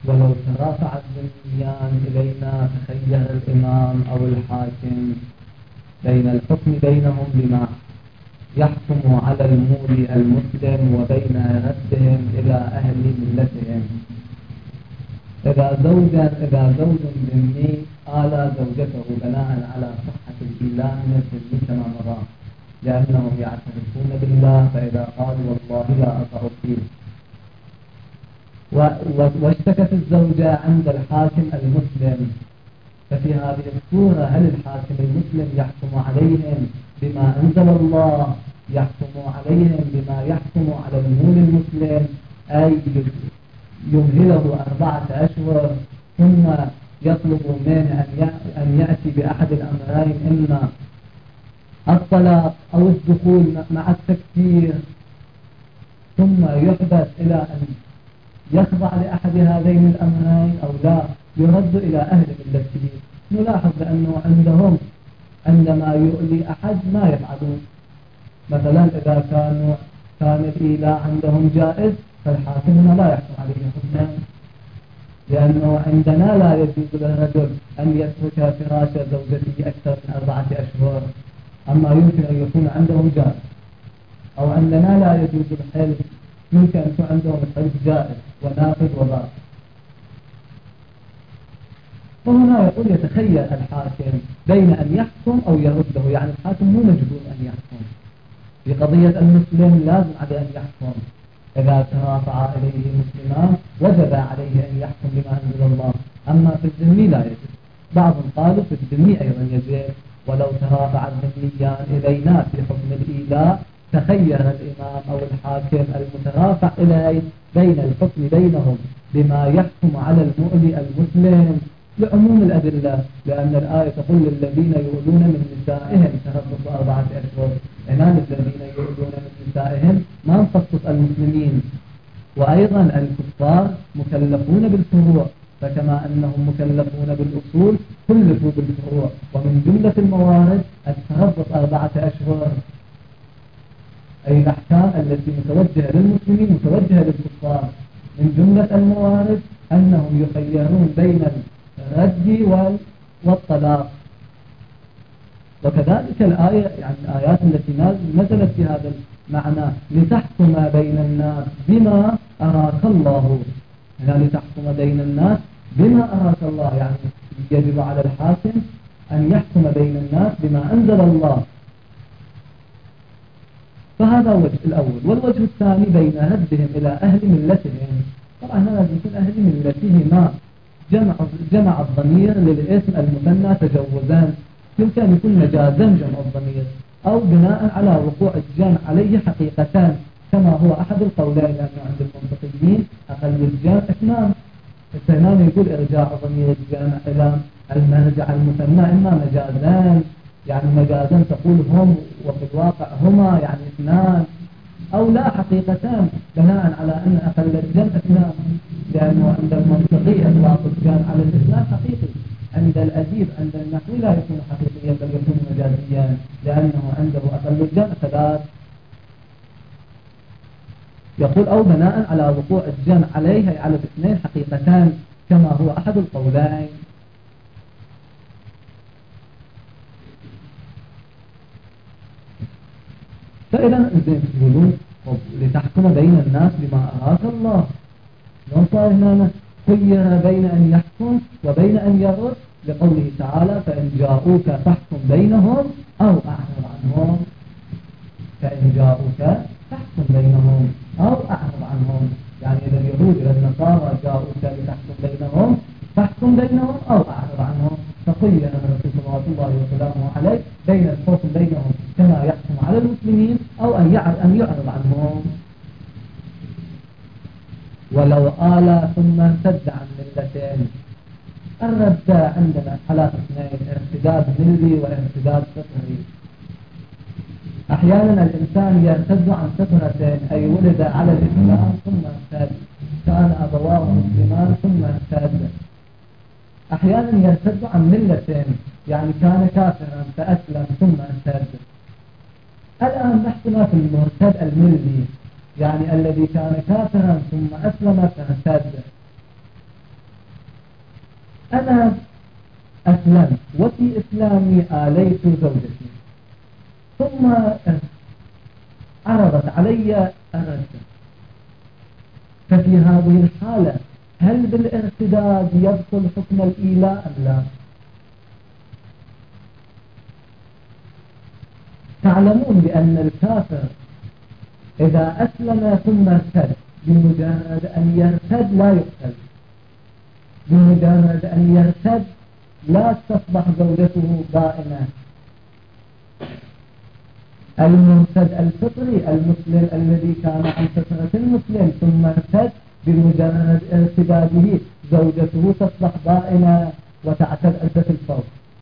ولو ترافع الذميان إلينا تخير الإمام أو الحاكم بين الحكم بينهم بما يحكم على المولي المسلم وبين ردهم إلى أهل ملتهم. إذا زوج ذمي آلى زوجته بناء على صحة الإيلاء من الذمي كما مضى، لأنهم يعترفون بالله، فإذا قالوا والله لا أطع فيه واشتكت الزوجة عند الحاكم المسلم، ففي هذه الصورة هل الحاكم المسلم يحكم عليهم بما أنزل الله، يحكم عليهم بما يحكم على المولي المسلم، أي يمهله 4 أشهر ثم يطلب منه أن يأتي بأحد الأمرين، إما الطلاق أو الدخول مع التكفير، ثم يحدث إلى أن يخضع لأحد هذين الأمرين أو لا يرد إلى أهل ملته. نلاحظ بأنه عندهم عندما يؤلي أحد ما يفعلون. مثلا إذا كان الإيلاء عندهم جائز فالحاكم هنا لا يحكم عليه حكما، لأنه عندنا لا يجوز للرجل أن يترك فراش زوجته أكثر من 4 أشهر، أما يمكن أن يكون عندهم جائز. أو عندنا لا يجوز الحلف، يمكن أن يكون عندهم الحلف جائز ونافذ وباق. وهنا يقول يتخير الحاكم بين أن يحكم أو يرده، يعني الحاكم مو مجبور أن يحكم. في قضية المسلم لازم عليه أن يحكم، إذا ترافع إليه مسلمان وجب عليه أن يحكم بما أنزل الله، أما في الذمي لا يجب. بعضهم قالوا في الذمي أيضا يجب، ولو ترافع الذميان إلينا في حكم الإيلاء تخير الإمام أو الحاكم المترافع إليه بين الحكم بينهم بما يحكم على المؤلي المسلم لعموم الأدلة، لأن الآية تقول للذين يؤلون من نسائهم تربص 4 أشهر، إنان الذين يؤلون من نسائهم ما نخصص المسلمين. وأيضا الكفار مكلفون بالفروع، فكما أنهم مكلفون بالأصول كلفوا بالفروع، ومن جملة الموارد التربص 4 أشهر، أي الأحكام التي متوجهة للمسلمين متوجهة للكفار. من جملة الموارد أنهم يخيرون بين الرد والطلاق. وكذلك الآية، يعني الآيات التي نزلت في هذا المعنى لتحكم بين الناس بما أراك الله، يعني لتحكم بين الناس بما أراك الله، يعني يجب على الحاكم أن يحكم بين الناس بما أنزل الله. فهذا الوجه الأول. والوجه الثاني بين ردهم إلى أهل ملتهم. طبعا هذا يكون أهل ملتهما جمع الضمير للاسم المثنى تجوزا، يمكن أن يكون مجازا جمع الضمير، أو بناء على وقوع الجمع عليه حقيقتان كما هو أحد القولين، لأنه عند المنطقيين أقل الجمع 2. الثاني يقول إرجاع ضمير الجمع إلى المرجع المثنى إما مجازان، يعني مجازا تقول هم وفي الواقع هما يعني 2، أو لا حقيقتان بناء على أن أقل الجمع 2، لأنه عند المنطقي إطلاق الجمع على الإثنان حقيقي، عند الأديب عند النحوي لا يكون حقيقيا بل يكون مجازيا، لأنه عنده أقل الجمع 3. يقول أو بناء على وقوع الجمع عليه أي على الاثنين حقيقتان كما هو أحد القولين. فإذا زين تقولون لتحكم بين الناس بما أراك الله، لو صار هنا خير بين أن يحكم وبين أن يرد، لقوله تعالى فإن جاءوك فاحكم بينهم أو أعرض عنهم. فإن جاءوك فاحكم بينهم أو أعرض عنهم، يعني إذا اليهود إلى النصارى جاءوك لتحكم بينهم فاحكم بينهم أو أعرض عنهم، فخير الرسول صلى الله وسلامه عليه بين الحكم بينهم كما يحكم على المسلمين أو أن يعرض عنهم. ولو آل ثم ارتد عن ملتين. الرد عندنا على 2: ارتداد ملي وارتداد فطري. أحيانا الإنسان يرتد عن فطرتين، أي ولد على الإسلام ثم ارتد، كان أبواه مسلمان ثم ارتد. أحيانا يرتد عن ملتين، يعني كان كافرا فأسلم ثم ارتد. الآن نحكم في المرتد الملي، يعني الذي كان كافرا ثم أسلم فارتد. أنا أسلمت وفي إسلامي آليت زوجتي ثم عرضت علي الرجل، ففي هذه الحالة هل بالارتداد يدخل حكم الإيلاء أم لا؟ تعلمون بأن الكافر إذا أسلم ثم ارتد بمجرد أن يرتد لا يقتل، بمجرد أن يرتد لا تصبح زوجته بائنة. المرتد الفطري المسلم الذي كان عن فطرة المسلم ثم ارتد بمجرد ارتداده زوجته تصبح بائنة وتعتد عدة الفوق.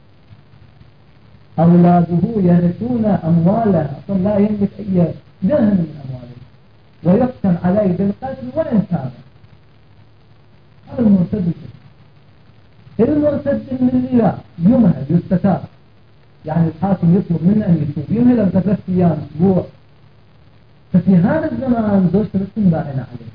أولاده يرثون أمواله، أصلا لا يملك أي درهم من أمواله، ويحكم عليه بالقتل وإن تاب. هذا المرتد الفطري. المرتد الملي يمهل يستتاب، يعني الحاكم يطلب منه أن يتوب، يمهل ب3 أيام أسبوع. ففي هذا الزمان زوجته تكون بائنة عليه،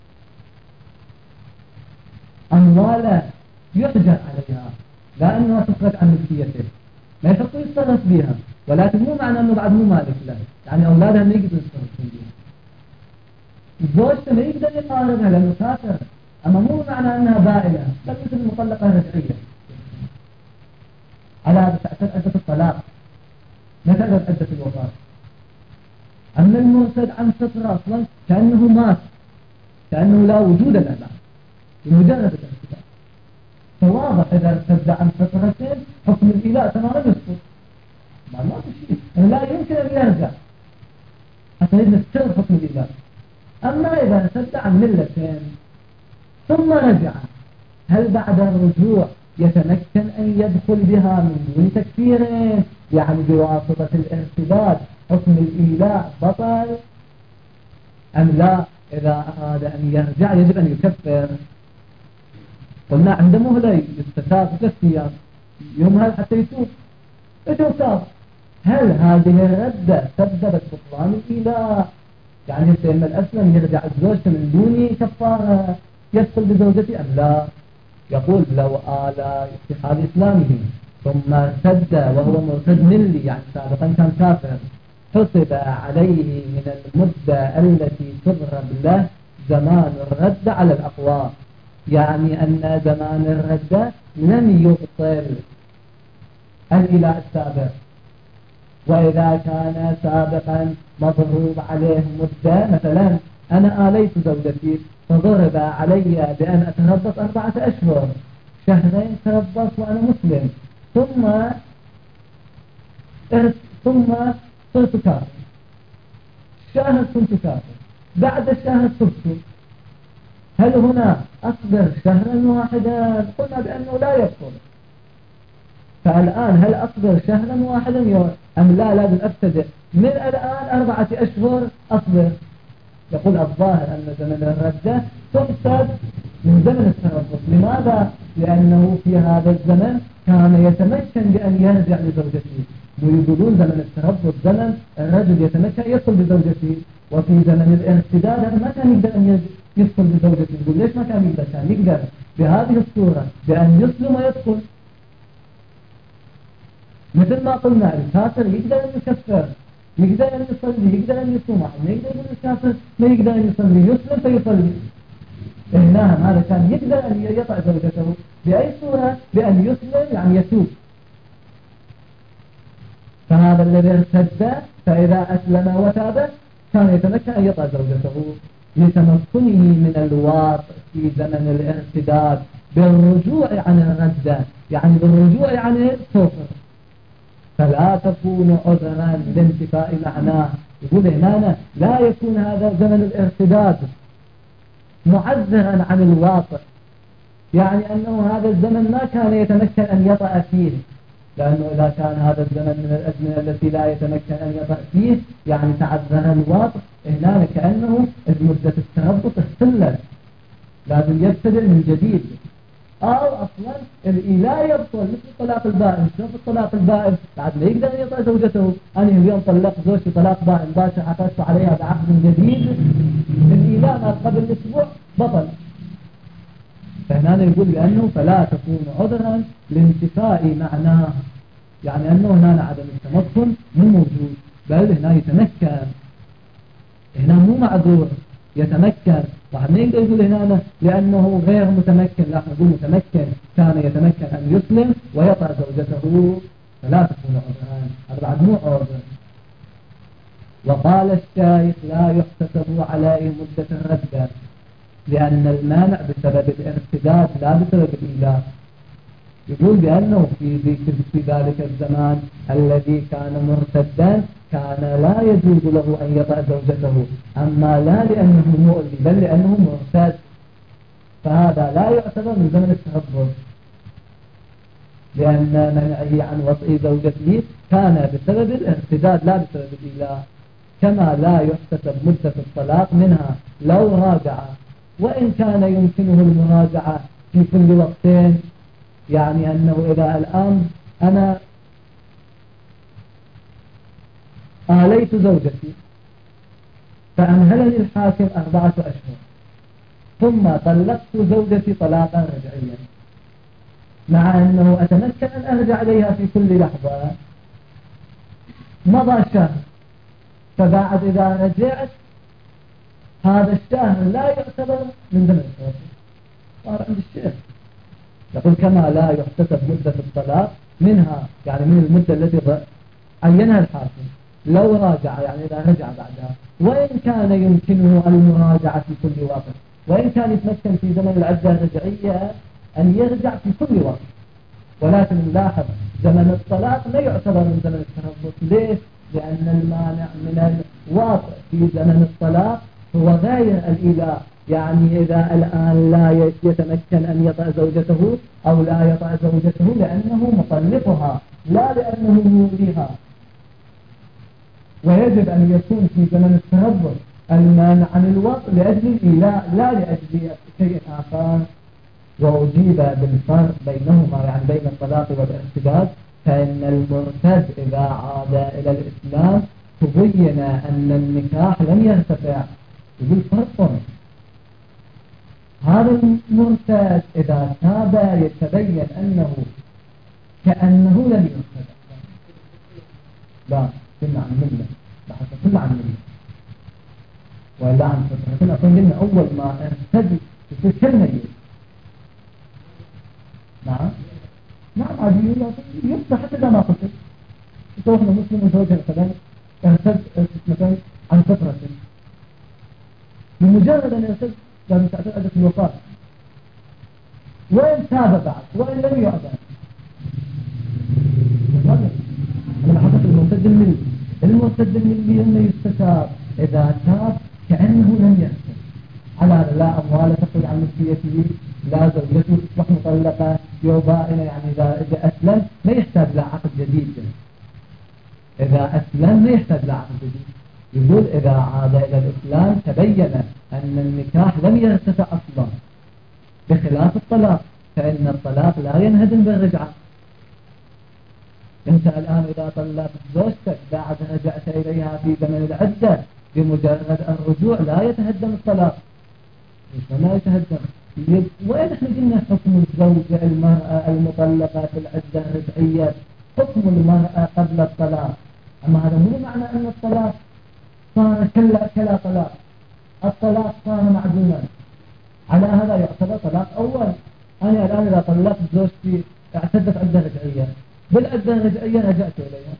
أمواله يحجر عليها لا أنها تخرج عن ملكيته، ما يحق يتصرف بها، ولكن مو معنى أنه بعد مو مالك له، يعني أولادها ما يقدروا يتصرفون بها. زوجته ما يقدر يقاربها لأنه كافر، أما مو معنى أنها بائنة، بل مثل مطلقة رجعية على تعتد عدة الطلاق، ما تعتد عدة الوفاة. أما المرتد عن فطرة أصلا كأنه مات، كأنه لا وجود له بعد بمجرد الارتداد. فواضح إذا ارتد عن فطرة حكم الإيلاء تماما يسقط، ما في شيء، لا يمكن أن يرجع حتى يستر حكم الإيلاء. أما إذا ارتد عن ملتين ثم رجع، هل بعد الرجوع يتمكن أن يدخل بها من دون تكفير؟ يعني بواسطة الارتداد حكم الإيلاء بطل أم لا؟ إذا أراد أن يرجع يجب أن يكفر. قلنا عنده مهلة يستتاب 3 أيام، يمهل حتى يتوب، يتوب. هل هذه الردة سببت بطلان الإيلاء؟ يعني سيما الأسلم يرجع الزوجة من دون كفارة يدخل بزوجته أم لا؟ يقول لو آل في حال إسلامه ثم ارتد وهو مرتد ملي، يعني سابقا كان كافر، حسب عليه من المدة التي تضرب له زمان الرد على الأقوى، يعني أن زمان الرد لم يبطل الإله السابق. وإذا كان سابقا مضروب عليه مدة، مثلا أنا آليت زوجتي فضرب علي بأن أتربص 4 أشهر، 2 شهر تربص وأنا مسلم، ثم صرت كافر، شهر كنت كافر، بعد الشهر صرت، هل هنا أصبر شهرا واحدا؟ قلنا بأنه لا يبطل. فالآن هل أصبر شهرا واحدا أم لا؟ لازم أبتدئ من الآن 4 أشهر أصبر. يقول الظاهر أن زمن الردة تحسب من زمن التربص. لماذا؟ لأنه في هذا الزمن كان يتمكن بأن يرجع لزوجته، ويقولون زمن التربص زمن الرجل يتمكن يدخل بزوجته، وفي زمن الارتداد هذا ما كان يقدر أن يدخل بزوجته. يقول ليش ما كان يقدر؟ كان يقدر بهذه الصورة بأن يسلم ويدخل، مثل ما قلنا الكافر يقدر أن يكفر، يقدر أن يصلي، يقدر أن يصوم، ما يقدر أن الكافر ما يقدر أن يصلي، يسلم فيصلي. نعم، هذا كان يقدر أن يطع زوجته بأي صورة؟ بأن يسلم يعني يتوب. فهذا الذي ارتد فإذا أسلم وتاب كان يتمكن أن يطع زوجته لتمكنه من الواط في زمن الارتداد بالرجوع عن الردة، يعني بالرجوع عن الكفر، فلا تكون عذرا لانتفاء معناه. يقول هنا لا يكون هذا زمن الارتداد معذرا عن الواقع، يعني أنه هذا الزمن ما كان يتمكن أن يطأ فيه، لأنه إذا كان هذا الزمن من الأزمنة التي لا يتمكن أن يطأ فيه يعني تعذر الواقع، هنا كأنه مدة التربص اختلت، لازم يبتدئ من جديد. أو أصلا الإيلاء يبطل مثل الطلاق البائن. شوف الطلاق البائن بعد ما يقدر أن يطأ زوجته، أنا اليوم طلقت زوجتي طلاق بائن باشا، عقدت عليها بعقد جديد، الإيلاء ما قبل الأسبوع بطل. فهنا يقول بأنه فلا تكون عذرا لانتفاء معناه، يعني أنه هنا عدم التمكن مو موجود، بل هنا يتمكن، هنا مو معذور يتمكن. واحد ما يقدر يقول هنا لأنه غير متمكن، لا نقول متمكن، كان يتمكن أن يسلم ويطع زوجته، فلا تكون عذرا، هذا بعد مو عذر. وقال الشيخ لا يحتسب عليه مدة الردة، لأن المانع بسبب الارتداد لا بسبب الإيلاء. يقول بأنه في ذلك الزمان الذي كان مرتدا كان لا يجوز له أن يطع زوجته، أما لا لأنه مؤذي بل لأنه مرتد، فهذا لا يعتبر من زمن التهبط، لأن منعه عن وطئ زوجته كان بسبب الارتداد لا بسبب الإيلاء. كما لا يحتسب مدة الطلاق منها لو راجع، وإن كان يمكنه المراجعة في كل وقتين، يعني أنه إذا الآن أنا آليت زوجتي فأمهلني الحاكم 4 أشهر ثم طلقت زوجتي طلاقا رجعيا، مع أنه أتمكن أن أرجع إليها في كل لحظة، مضى شهر، فبعد إذا رجعت هذا الشهر لا يعتبر من زمن التوفي. صار عند الشيخ يقول كما لا يحتسب مدة الطلاق منها، يعني من المدة التي عينها الحاكم لو راجع، يعني إذا رجع بعدها، وإن كان يمكنه المراجعة في كل وقت، وإن كان يتمكن في زمن العدة الرجعية أن يرجع في كل وقت، ولكن نلاحظ زمن الطلاق لا يعتبر من زمن التربص. ليش؟ لأن المانع من الواقع في زمن الطلاق هو غير الإيلاء، يعني إذا الآن لا يتمكن أن يطع زوجته أو لا يطع زوجته لأنه مطلقها لا لأنه يوليها. ويجب أن يكون في زمن التربص المانع عن الوطء لأجل الإيلاء لا لأجل شيء آخر. وأجيب بالفرق بينهما، يعني بين الطلاق والارتداد، فإن المرتد إذا عاد إلى الإسلام تبين أن النكاح لم يرتفع، يقول فرق. هذا المرتد إذا تاب يتبين أنه كأنه لم يرتد، لا كنا عن ملة، بحث كل عن ملة ولا عن فترة. كنا قلنا أول ما ارتد يصير كالميت. نعم عادي يفتح حتى إذا ما قتل. يتوقنا مسلم متوجه مثلا ارتد مثلا عن فترة، بمجرد أن يرتد لازم تعتد عدة الوفاة، وإن تاب بعد وإن لم يعدم. لما حدث المرتد الملي أنه يستتاب إذا تاب كأنه لم يرتد، على هذا لا أموال تخرج عن ملكيته، لا زوجته تصبح مطلقة يوبائنة، يعني إذا أسلم ما يحتاج لا عقد جديد، إذا أسلم ما يحتاج لا عقد جديد. يقول إذا عاد إلى الإسلام تبين أن النكاح لم يرتفع أصلا، بخلاف الطلاق، فإن الطلاق لا ينهدم بالرجعة. أنت الآن إذا طلقت زوجتك بعد رجعت إليها في زمن العدة، بمجرد الرجوع لا يتهدم الطلاق، لا يتهدم. وين احنا قلنا حكم الزوجة المرأة المطلقة في العدة الرجعية حكم المرأة قبل الطلاق؟ أما هذا مو معنى أن الطلاق صار كلا طلاق، الطلاق صار معدوما، على هذا يعتبر طلاق أول. أنا الآن إذا طلقت زوجتي اعتدت عدة رجعية، بالعدة الرجعية رجعت إليها،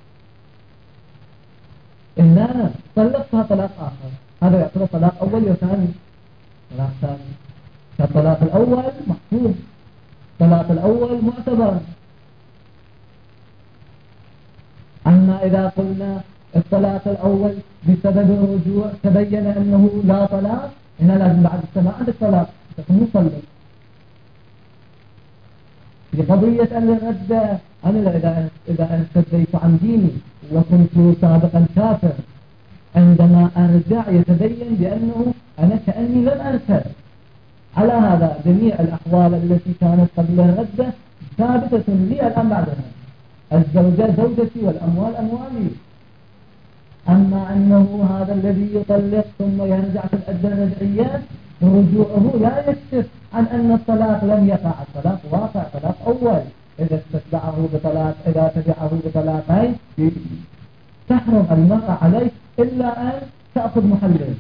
إن أنا طلقتها طلاق آخر، هذا يعتبر طلاق أول وثاني. طلاق ثاني فالطلاق الأول محفوظ، الطلاق الأول معتبر. أما إذا قلنا الطلاق الأول بسبب الرجوع تبين أنه لا طلاق، هنا لازم بعد السماع عندك طلاق تكون مطلق. لقضية الردة، أنا إذا ارتديت عن ديني وكنت سابقا كافر، عندما أرجع يتبين بأنه أنا كأني لم أرتد. على هذا جميع الأحوال التي كانت قبل الردة ثابتة لي الآن بعدها، الزوجة زوجتي والأموال أموالي. أما أنه هذا الذي يطلق ثم يرجع في العدة الرجعية، رجوعه لا يكشف عن أن الطلاق لم يقع. الطلاق واقع، طلاق أول. إذا استتبعه بطلاق، إذا تبعه بطلاقين تحرم المرأة عليه إلا أن تأخذ محلل.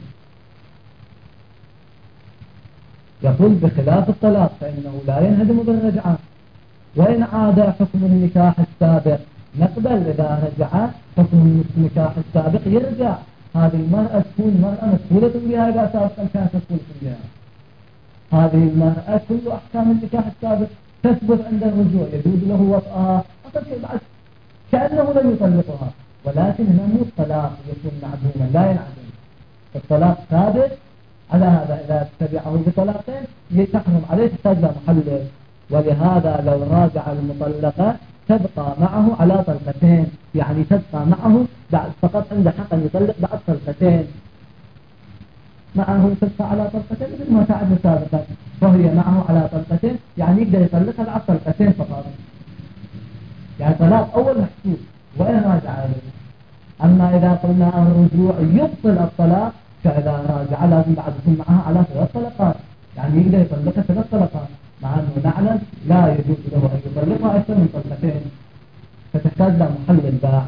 يقول بخلاف الطلاق فإنه لا ينهدم بالرجعة، وإن عاد حكم النكاح السابق نقبل. إذا رجع حكم النكاح السابق يرجع. هذه المرأة تكون مرأة مسؤولة بها إذا سابقا كانت مسؤولة بها. هذه المرأة كل أحكام النكاح السابق تثبت عند الرجوع، يجوز له وطئها أقل شيء بعد كأنه لم يطلقها. ولكن هنا مو الطلاق يكون معدوما، لا ينعدم. الطلاق ثابت على هذا. إذا تبعه بطلاقين تحرم عليه، تحتاج له محلل. ولهذا لو راجع المطلقة تبقى معه على طلقتين، يعني تبقى معه بعد فقط عنده حق أن يطلق بعد طلقتين. معه تبقى على طلقتين مثل ما تعبنا سابقا، وهي معه على طلقتين يعني يقدر يطلقها بعد طلقتين فقط. يعني طلاق أول محسوب وإن راجع عليه. أما إذا قلنا الرجوع يبطل الطلاق، فإذا راجع لازم بعد يكون معها على 3 طلقات، يعني يقدر يطلقها 3 طلقات، مع أنه نعلم لا يجوز له أن يطلقها أكثر من طلقتين، فتحتاج له محلل باع.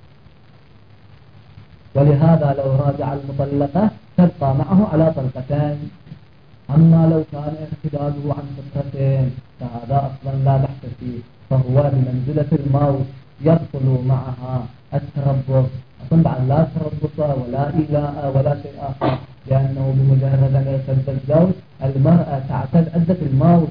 ولهذا لو راجع المطلقة تبقى معه على طلقتين. أما لو كان ارتداده عن فطرتين فهذا أصلا لا بحث فيه، فهو بمنزلة الموت، يدخل معها التربص. أصلا بعد لا تربص ولا إيلاء ولا شيء آخر، لأنه بمجرد أن يرتد الزوج المرأة تعتد عدة الموت.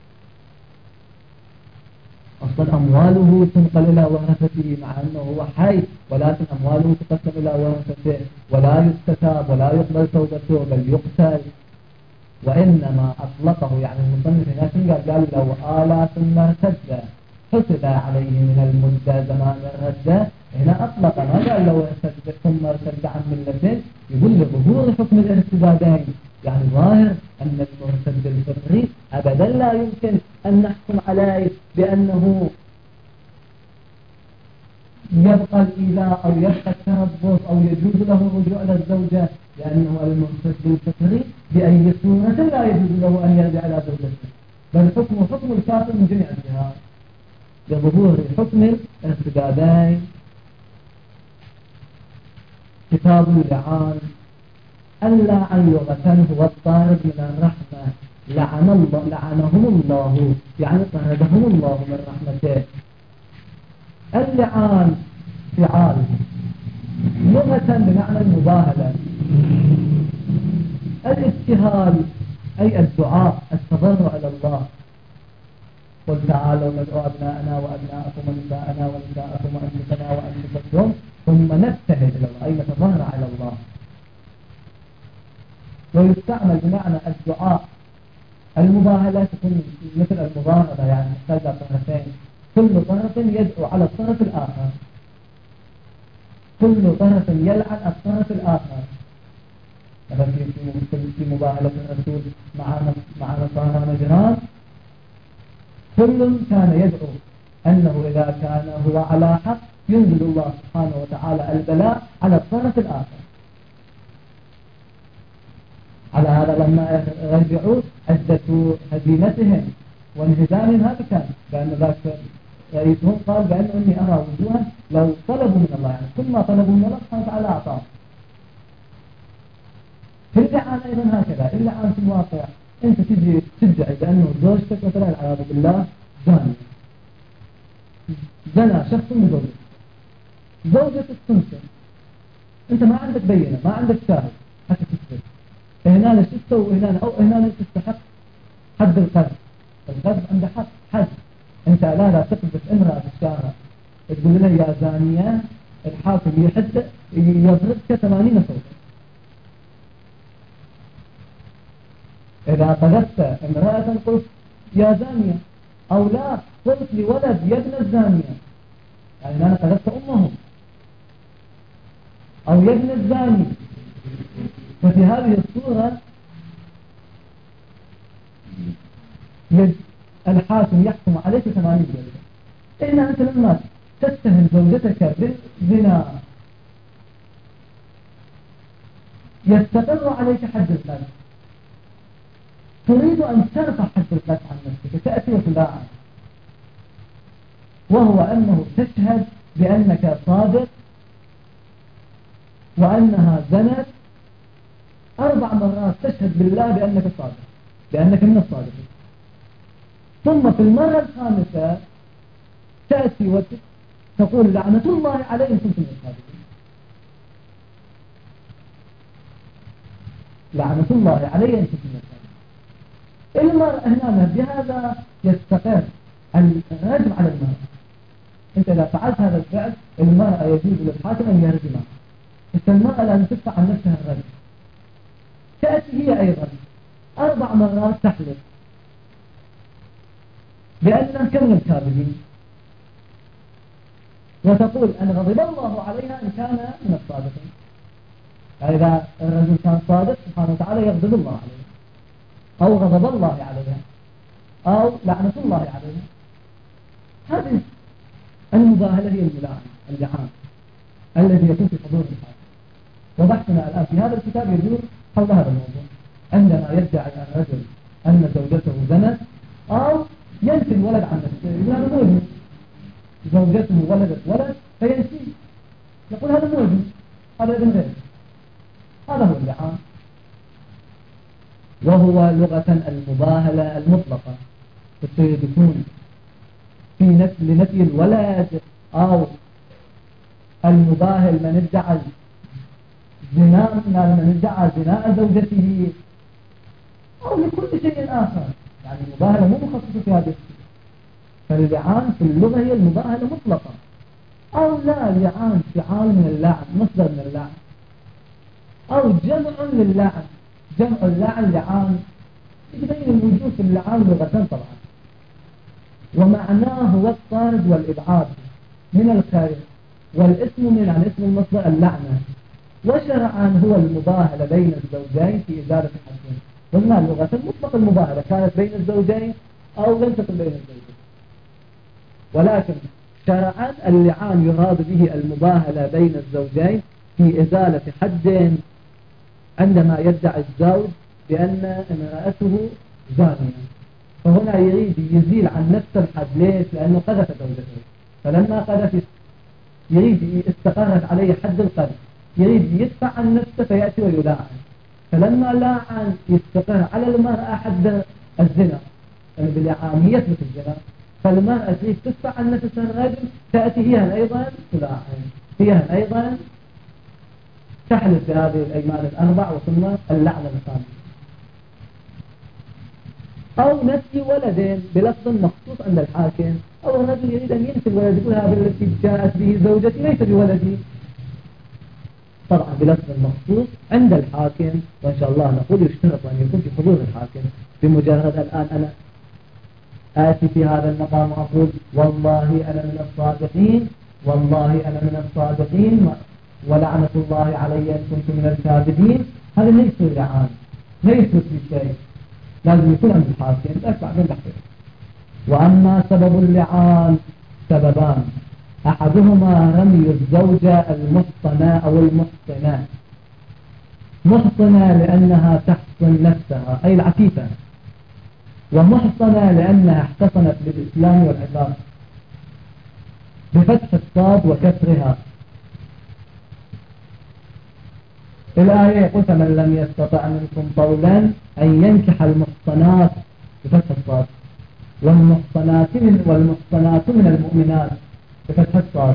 أصلا أمواله تنقل إلى ورثته مع أنه هو حي، ولكن أمواله تقسم إلى ورثته، ولا يستتاب ولا يقبل توبته بل يقتل. وإنما أطلقه، يعني المصنف هنا قال لو آلا ثم ارتد حسب عليه من المدة زمان الردة. هنا أطلق، ما قال لو ارتد ثم ارتد عن ملته، يقول لظهور حكم الارتدادين. يعني ظاهر أن المرتد الفطري أبدا لا يمكن أن نحكم عليه بأنه يبقى الإيلاء أو يبقى التربص أو يجوز له الرجوع إلى الزوجة، لأنه المرتد الفطري بأي صورة لا يجوز له أن يرجع إلى زوجته، بل حكم الكافر من جميع الجهات لظهور حكم الارتدادين. كتاب اللعان. اللعن لغة هو الطارد من الرحمة، لعنهم الله يعني طردهم الله من رحمته. اللعان فعال لغة بمعنى المباهلة. الابتهال أي الدعاء، التضرع إلى الله. قل تعالوا ندعو أبناءنا وأبناءكم ونساءنا ونساءكم وأنفسنا وأنفسكم ثم نبتهل إلى الله، أي نتضرع إلى الله. ويستعمل بمعنى الدعاء. المباهلة تكون مثل المضاربة، يعني تحتاج طرفين، كل طرف يدعو على الطرف الآخر، كل طرف يلعن الطرف الآخر. في مباهلة الرسول مع نصارى نجران، كل كان يدعو أنه إذا كان هو على حق ينزل الله سبحانه وتعالى البلاء على الطرف الآخر. على هذا لما رجعوا عدة هزيمتهم وانهزامهم هذا كان بأن ذاك رئيسهم قال بأن أني أرى وجوها لو طلبوا من الله، يعني كل ما طلبوا من الله سبحانه وتعالى أعطاه. في اللعان أيضا هكذا. اللعان في الواقع أنت تجي تدعي بأنه زوجتك مثلا العياذ بالله زنى شخص من زوجتك تنكر، أنت ما عندك بينة، ما عندك شاهد حتى تثبت. هنا لشفته وهنا أو هنا تستحق حد القذف. القذف عنده حد. أنت لا تقذف امرأة في الشارع تقول لها يا زانية، الحاكم يضربك 80 صوتا. إذا قذفت امرأة قلت يا زانية، أو لا قلت لولد يا ابن الزانية، يعني أنا قذفت أمه أو يا ابن الزاني. ففي هذه الصورة الحاكم يحكم عليك 80 جلدة. إن أنت لما تتهم زوجتك بالزنا يستقر عليك حد القذف، تريد أن ترفع حد القذف عن نفسك، تأتي وتلاعن، وهو أنه تشهد بأنك صادق وأنها زنت 4 مرات، تشهد بالله بأنك صادق، بأنك من الصادقين. ثم في المرة الخامسة تأتي وتقول لعنة الله عليه إن كنت من الصادقين، لعنة الله عليه إن كنت من الصادقين. المرأة هنا بهذا يستقر الرجم على المرأة. أنت إذا فعلت هذا الفعل المرأة يجوز للحاكم أن يرجمها، المرأة لازم تدفع عن نفسها الرجم. تأتي هي أيضا 4 مرات تحلف بأنهم كانوا الكاذبين، وتقول أن غضب الله عليها إن كان من الصادقين. إذا الرجل كان صادق سبحانه وتعالى يغضب الله عليه، أو غضب الله عليها، أو لعنة الله عليها. هذه المباهلة هي اللعان الذي يكون في حضور الحاكم. وبحثنا الآن في هذا الكتاب يدور حول هذا الموضوع، عندما يدعي الرجل أن زوجته زنت أو ينفي الولد عن نفسه، يقول هذا موجود، زوجته ولدت ولد فينفي، يقول هذا موجود، هذا ابن غير، هذا هو اللعان. وهو لغة المباهلة المطلقة، يكون في لنفي الولد، أو المباهل من ادعى زناء زوجته، أو لكل شيء آخر. يعني المباهلة مو مخصصة في هذه الشيء. فاللعان في اللغة هي المباهلة مطلقة، أو لا لعان فعال من اللعن، مصدر من اللعن، أو جمع للعن، جمع اللعن لعان. يبين الوجود في اللعان لغة طبعا، ومعناه هو الطرد والإبعاد من الخير، والاسم من عن اسم المصدر اللعنة، وشرعا هو المباهلة بين الزوجين في إزالة حدهم. قلنا لغة مطلق المباهلة كانت بين الزوجين أو لم تكن بين الزوجين، ولكن شرعا اللعان يراد به المباهلة بين الزوجين في إزالة حد، عندما يدعي الزوج بأن امرأته زانية، فهنا يريد يزيل عن نفسه الحد. ليش؟ لأنه قذف زوجته، فلما قذف يريد استقرت عليه حد القذف، يريد يدفع عن نفسه فيأتي ويلاعن، فلما لاعن يستقر على المرأة حد الزنا، يعني بالإعانة يثبت الزنا، فالمرأة تريد تدفع عن نفسها الرجل، تأتي هي أيضا تلاعن، هي أيضا تحلف بهذه الأيمان الأربع، وثم اللعنة الخامسة. أو نفي ولد بلفظ مخصوص عند الحاكم، أو الرجل يريد أن ينفي الولد، يقول هذا الذي جاءت به زوجتي ليس بولدي، طبعا بلفظ مخصوص عند الحاكم. وإن شاء الله نقول يشترط أن يكون في حضور الحاكم. بمجرد الآن أنا آتي في هذا المقام وأقول والله أنا من الصادقين، والله أنا من الصادقين، ولعنة الله علي إن كنت من الكاذبين، هذا ليس لعان، ليس بشيء، لازم يكون عند الحاكم. بعدين بحث. وأما سبب اللعان سببان، أحدهما رمي الزوجة المحصنة أو المحصنة، محصنة لأنها تحصن نفسها أي العفيفة، ومحصنة لأنها احتصنت بالإسلام والعفاف، بفتح الصاد وكسرها. الآية يقول فمن لم يستطع منكم طولا أن ينكح المحصنات بفتح الصاد، والمحصنات من المؤمنات بفتح الصاد.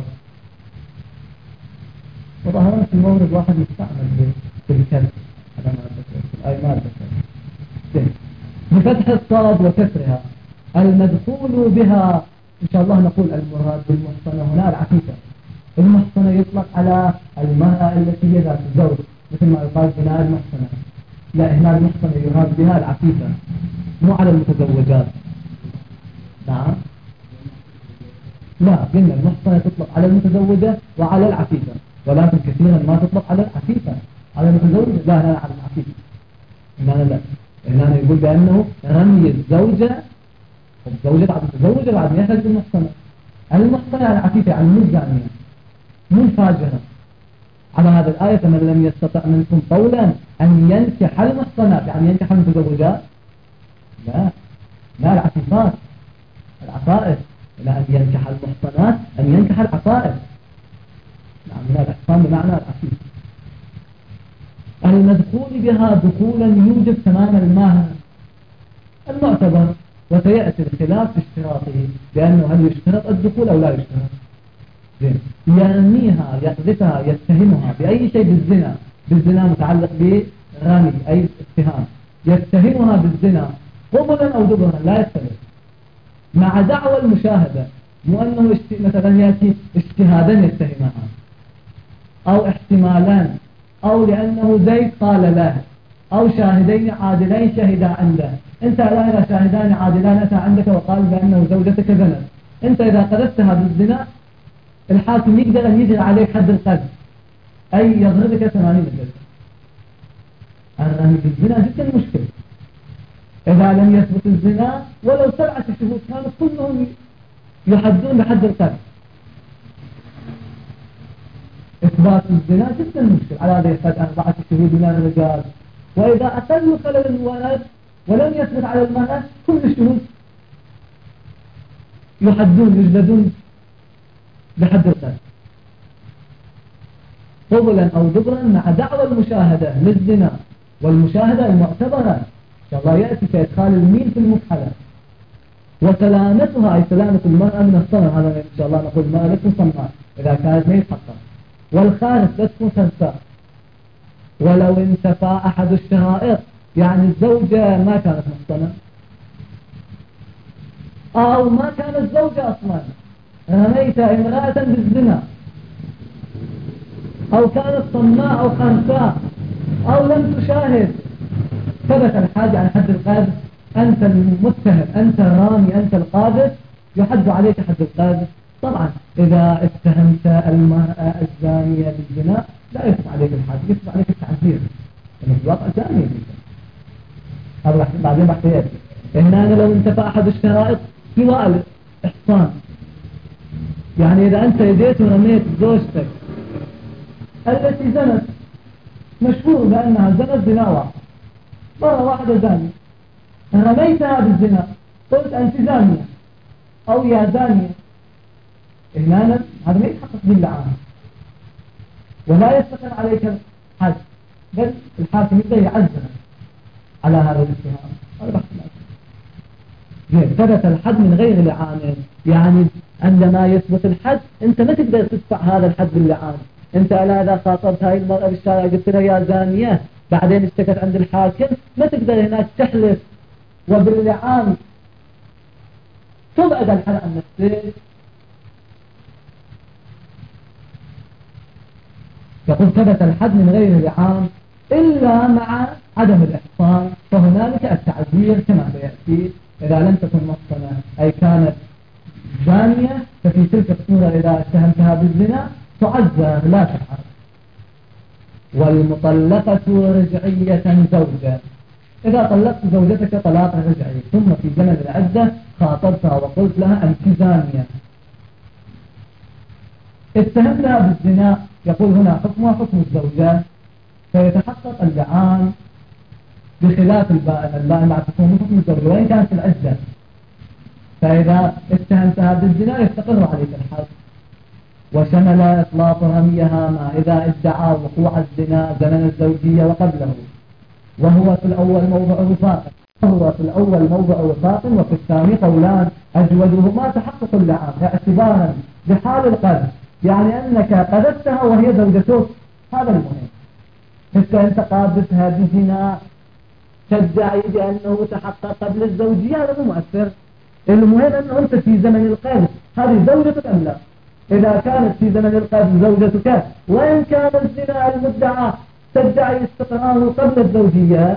وظهرا في المورد واحد يستعمل بالكسر، هذا ما ذكر الآية ما ذكر بفتح الصاد وكسرها. المدخول بها إن شاء الله نقول المراد بالمحصنة هنا العفيفة. المحصنة يطلق على المرأة التي هي ذات الزوج، مثل ما يقال بناء المحصنة، لا هنا المحصنة يراد بها العفيفة، مو على المتزوجات. نعم، لا، قلنا المحصنة تطلق على المتزوجة وعلى العفيفة، ولكن كثيرا ما تطلق على العفيفة، على المتزوجة لا على العفيفة. لا هنا يقول بأنه رمي الزوجة بعد متزوجة بعد ما يخرج المحصنة. المحصنة على العفيفة يعني مو زانية مو فاجرة. على هذا الآية فمن لم يستطع منكم طولا أن ينكح المحصنات، يعني ينكح المتزوجات، لا، لا العفيفات، العفائف، إلى أن ينكح المحصنات أن ينكح العفائف. نعم، من الإحصان بمعنى العفيف. المدخول بها دخولا يوجب تمام المهر المعتبر، وسيأتي الخلاف في اشتراطه، لأنه هل يشترط الدخول أو لا يشترط. يرميها، يقذفها، يتهمها بأي شيء بالزنا. بالزنا متعلق برمي أي اتهام، يتهمها بالزنا قبلا أو دبرا لا يختلف، مع دعوى المشاهدة، مو أنه مثلا يأتي اجتهادا يتهمها أو احتمالان، أو لأنه زيد قال له، أو شاهدين عادلين شهدا عنده. أنت لا شاهدان عادلان أتى عندك وقال بأنه زوجتك زنت، أنت إذا قذفتها بالزنا الحاكم يقدر أن يجري عليك حد القذف، أي يضربك 80 جلدة. الرمي بالزنا جدا مشكل. إذا لم يثبت الزنا ولو 7 شهود كانوا كلهم يحدون بحد القذف. إثبات الزنا جدا مشكل، على هذا يحتاج 4 شهود من الرجال، وإذا أقل خلل الولد ولم يثبت على المرأة كل الشهود يجلدون بحد القذف قبلا أو دبرا، مع دعوى المشاهدة للزنا، والمشاهدة المعتبرة إن شاء الله يأتي في إدخال الميل في المكحلة، وسلامتها أي سلامة المرأة من الصنع. هذا إن شاء الله نقول المرأة لا تكون صنعاء إذا كانت ما يتحقق، والخارج لا تكون خنساء. ولو انتفى أحد الشرائط، يعني الزوجة ما كانت محصنة أو ما كانت زوجة أصلا، رميت امرأة بالزنا، أو كانت صماء أو خنساء أو لم تشاهد، ثبت الحاج عن حد القذف. أنت المتهم، أنت الرامي، أنت القاذف، يحد عليك حد القذف. طبعا إذا اتهمت المرأة الزانية بالزنا لا يثبت عليك الحد، يثبت عليك التعذير، لأنه في الواقع زانية بالزنا. بعدين بحثيات هنا لو انتفى أحد الشرائط سواء الإحصان، يعني إذا أنت جيت ورميت زوجتك التي زنت، مشهور بأنها زنت زنا واحد، مرة واحدة زانية، رميتها بالزنا، قلت أنت زانية أو يا زانية، هنا هذا ما يتحقق باللعان ولا يستقر عليك الحد، بل الحاكم يبدأ يعزها على هذا الاتهام. هذا بحث ثبت الحد من غير لعان، يعني عندما يثبت الحد أنت ما تقدر تدفع هذا الحد باللعان. أنت على هذا خاطبت هاي المرأة بالشارع قلت لها يا زانية، بعدين اشتكت عند الحاكم، ما تقدر هناك تحلف وباللعان تبعد الحد عن نفسك. يقول ثبت الحد من غير لعان إلا مع عدم الإحصان، فهنالك التعذير كما سيأتي. إذا لم تكن محصنة أي كانت زانية، ففي تلك الصورة إذا اتهمتها بالزنا تعذر لا تحرم. والمطلقة رجعية زوجة، إذا طلقت زوجتك طلاق رجعي ثم في زمن العدة خاطبتها وقلت لها أنت زانية، اتهمتها بالزنا، يقول هنا حكمها حكم الزوجة، فيتحقق اللعان بخلاف البائن. البائن مع تكون حكم الزوجة وإن كانت في العدة، فإذا اتهمتها بالزنا يستقر عليك الحد. وشمل إطلاق رميها ما إذا ادعى وقوع الزنا زمن الزوجية وقبله، وهو في الأول موضع وفاق، وفي الثاني قولان أجودهما تحقق اللعان اعتبارا بحال القذف، يعني أنك قذفتها وهي زوجتك، هذا المهم. أنت قاذفها بزنا تدعي بأنه تحقق قبل الزوجية، هذا مو مؤثر. المهم أنه أنت في زمن القذف هذه زوجتك أم لا. إذا كانت في زمن القذف زوجتك وإن كان الزنا المدعى تدعي استقراره قبل الزوجية،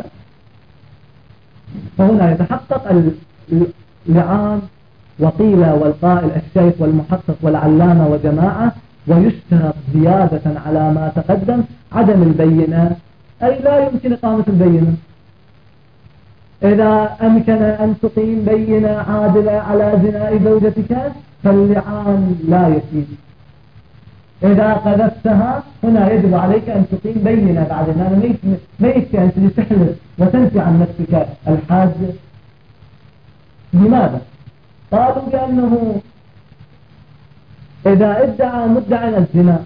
فهنا يتحقق اللعان. وقيل والقائل الشيخ والمحقق والعلامة وجماعة، ويشترط زيادة على ما تقدم عدم البينة، أي لا يمكن إقامة البينة. إذا أمكن أن تقيم بينة عادلة على زنا زوجتك فاللعان لا يفيد. إذا قذفتها هنا يجب عليك أن تقيم بينة، بعد أن ما يكفي أن تحلف وتنفي عن نفسك الحاج لماذا؟ قالوا بأنه إذا ادعى مدعي الزنا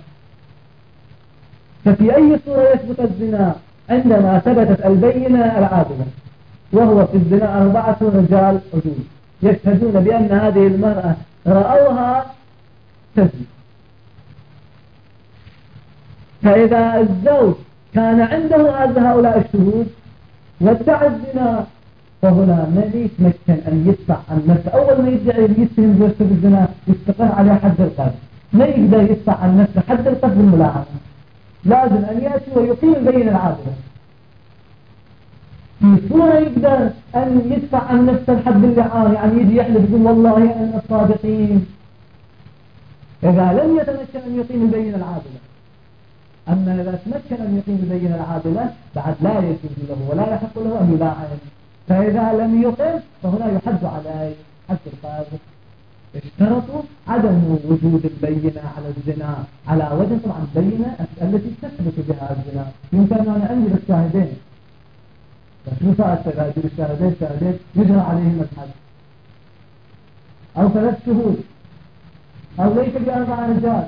ففي أي صورة يثبت الزنا؟ عندما ثبتت البينة العادلة، وهو في الزنا 4 رجال عدول يشهدون بأن هذه المرأة رأوها تزني. فإذا الزوج كان عنده هؤلاء الشهود وادعى الزنا، فهنا ما يتمكن أن يدفع عن نفسه. أول ما يدعي يتهم زوجته بالزنا يستقر عليه حد القذف، ما يقدر يدفع عن نفسه حد القذف بالملاعنة، لازم أن يأتي ويقيم البينة العادلة. في صورة يقدر أن يدفع عن نفسه الحد اللعان، يعني يجي يحلف يقول والله أن الصادقين، إذا لم يتمكن أن يقيم البينة العادلة. أما إذا تمكن أن يقيم البينة العادلة بعد لا يجوز له ولا يحق له أن يلاعن، فإذا لم يقم فهنا يحد عليه حد القاذف. اشترطوا عدم وجود البينة على الزنا على وجه طبعا البينة التي تثبت بها الزنا. يمكن أن عندي بالشاهدين، بس شو فائدة إذا أجيب الشاهدين يجرى عليهم الحد، أو 3 شهود، أو ليس ب4 رجال.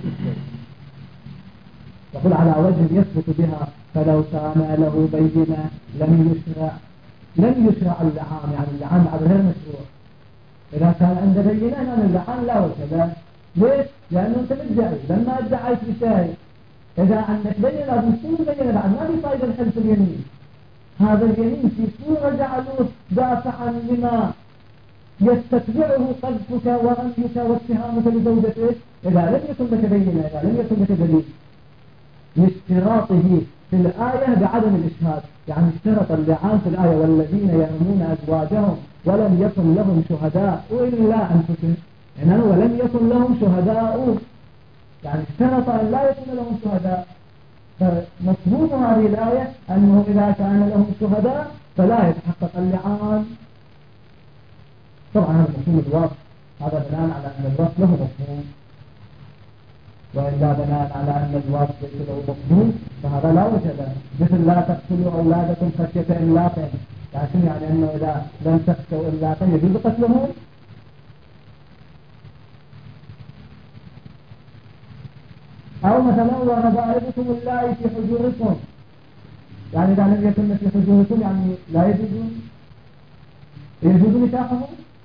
يقول على وجه يثبت بها، فلو كان له بينة لم يشرع اللعان، يعني اللعان على غير مشروع. إذا كان عنده بينة أن اللعان لا وجه له. ليش؟ لأنه أنت مدعي، لما ادعيت بشيء إذا عندك بينة لازم تكون بينة، بعد ما في فائدة الحلف اليمين. هذا اليمين في صورة جعلوه دافعا لما يستتبعه قذفك ورميك واتهامك لزوجته إذا لم يكن لك بينة، إذا لم يكن لك دليل. لاشتراطه في الآية بعدم الإشهاد، يعني اشترط اللعان في الآية والذين يرمون أزواجهم ولم يكن لهم شهداء إلا أنفسهم، يعني ولم يكن لهم شهداء، يعني اشترط أن لا يكون لهم شهداء. فمفهوم هذه الآية أنه إذا كان لهم شهداء فلا يتحقق اللعان. طبعا هذا مفهوم الوصف، هذا بناء على أن الوصف له مفهوم، وإلا بناء على أن الوصف ليس له مفهوم فهذا لا وجه له. مثل لا تقتلوا أولادكم خشية إملاق، يعني أنه إذا لم تخشوا إملاقا يجوز قتلهم. أو مثلا وربائبكم اللائي في حجوركم، يعني إذا لم يكن في حجوركم يعني لا يجوز نكاحهم.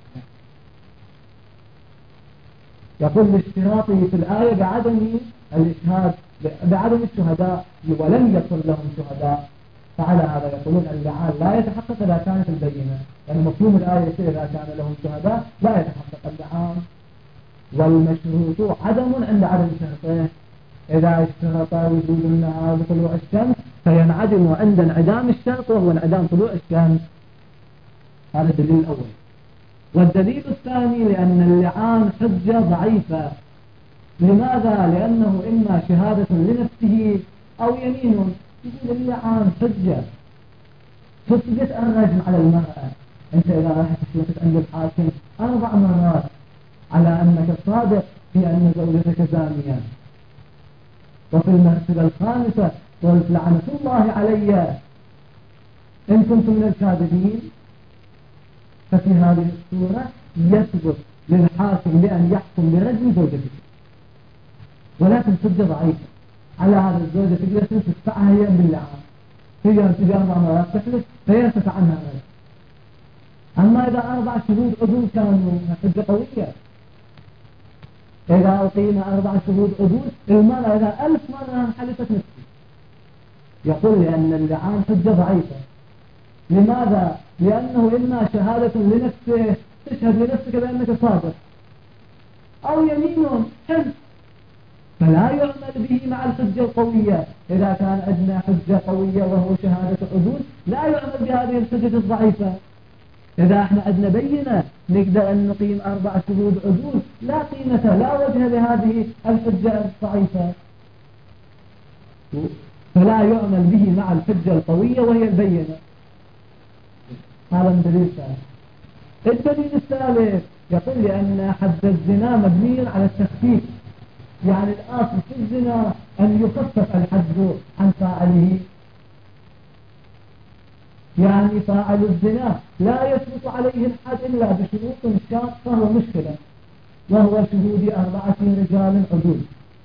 يقول لاشتراطه في الآية بعدم الإشهاد، بعدم الشهداء ولم يكن لهم شهداء، فعلى هذا يقولون اللعان لا يتحقق إذا كانت البينة، يعني مفهوم الآية إذا كان لهم شهداء لا يتحقق اللعان. والمشروط عدم عند عدم شرطه، إذا اشترط وجود النهار بطلوع الشمس فينعدم عند انعدام الشرط وهو انعدام طلوع الشمس. هذا الدليل الأول. والدليل الثاني لأن اللعان حجة ضعيفة. لماذا؟ لأنه إما شهادة لنفسه أو يمين. يقول اللعان حجة تثبت الرجم على المرأة. أنت إذا راحت تثبت عند الحاكم 4 مرات على أنك صادق في أن زوجتك زانية، وفي المرتبة الخامسة قلت لعنة الله علي إن كنت من الكاذبين، ففي هذه الصورة يثبت للحاكم بأن يحكم برجم زوجته. ولكن حجة ضعيفة على هذا الزوجة تقدر تدفعها هي باللعان، تجي 4 مرات تحلف فيرتفع عنها الرجم. أما إذا 4 شهود عدول كانوا حجة قوية، إذا أقيم 4 شهود عدول المرأة إذا 1000 مرة حلفت نفسه. يقول لأن اللعان حجة ضعيفة. لماذا؟ لأنه إما شهادة لنفسه تشهد لنفسك بأنك صادق، أو يمين حلف، فلا يعمل به مع الحجة القوية. إذا كان أدنى حجة قوية وهو شهادة عدول لا يعمل بهذه الحجة الضعيفة. إذا احنا أدنى بينة نقدر أن نقيم 4 شهود عدول لا قيمة لا وجه لهذه الحجة الضعيفة، فلا يعمل به مع الحجة القوية وهي البينة. هذا الدليل الثالث. الدليل الثالث يقول لأن حد الزنا مبني على التخفيف، يعني الأصل في الزنا أن يخفف الحد عن فاعله. يعني فاعل الزنا لا يثبت عليه الحد إلا بشروط شاقة ومشكلة، وهو شهود 4 رجال عدول،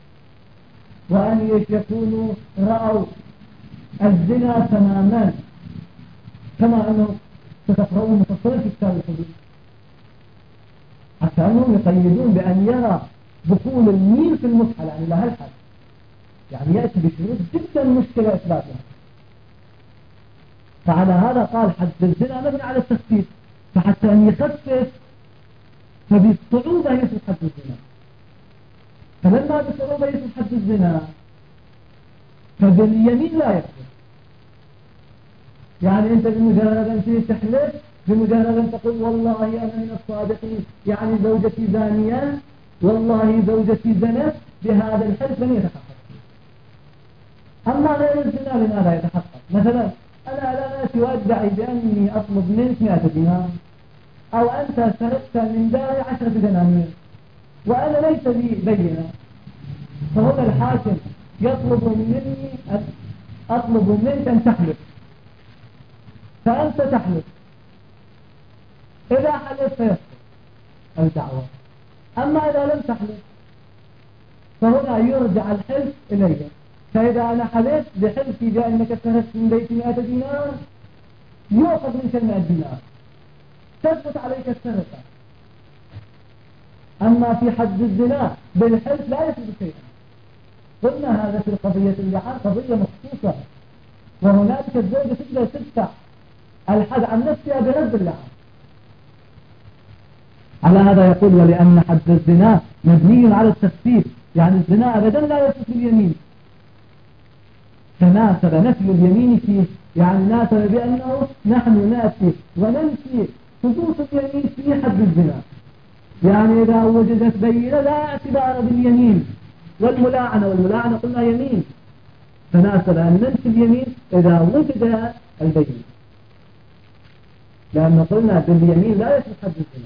وأن يكونوا رأوا الزنا تماما، كما أنه ستقرؤون مفصلا في كتاب الحدود، حتى أنهم يقيدون بأن يرى دخول الميل في المصحف يعني لها الحد، يعني يأتي بشروط جدا مشكلة إثباتها. فعلى هذا قال حد الزنا مبني على التخفيف، فحتى أن يخفف فبالصعوبة يثبت حد الزنا، فلما بالصعوبة يثبت حد الزنا فباليمين لا يثبت. يعني أنت بمجرد أن تحلف، بمجرد أن تقول والله أنا من الصادقين، يعني زوجتي زانية، والله زوجتي زنت، بهذا الحلف لن يتحقق. أما غير الزنا لماذا يتحقق؟ مثلا أنا لا آتي وأدعي بأني أطلب منك 100 دينار، أو أنت سرقت من داري 10 دنانير وأنا ليس لي بينة، فهنا الحاكم أطلب منك أن تحلف، فأنت تحلف، إذا حلفت فيسقط الدعوة. أما إذا لم تحلف فهنا يرجع الحلف إلي، فإذا أنا حلفت بحلفي بأنك سرقت من بيتي 100 دينار يؤخذ منك 100 دينار، تثبت عليك السرقة. أما في حد الزنا بالحلف لا يثبت شيئا. قلنا هذا في القضية اللعان قضية مخصوصة، وهناك الزوجة تقدر تدفع الحد عن نفسها برد اللعان. على هذا يقول ولأن حد الزنا مبني على التخفيف، يعني الزنا أبدا لا يثبت اليمين، فناسب نفي اليمين فيه، يعني ناسب بأنه نحن نأتي وننفي ثبوت اليمين في حد الزنا، يعني إذا وجدت بينة لا اعتبار باليمين، والملاعنة قلنا يمين، فناسب أن ننفي اليمين إذا وجد البينة، لأن قلنا باليمين لا يثبت حد الزنا،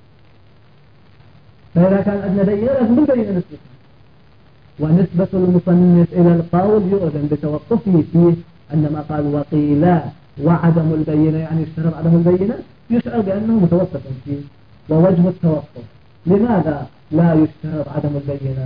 فإذا كان أدنى بينة لازم بالبينة نثبتها. ونسبة المصنف إلى القول يؤذن بتوقفه فيه، عندما قال وقيل وعدم البينة يعني يشترط عدم البينة، يشعر بأنه متوقف فيه. ووجه التوقف لماذا لا يشترط عدم البينة؟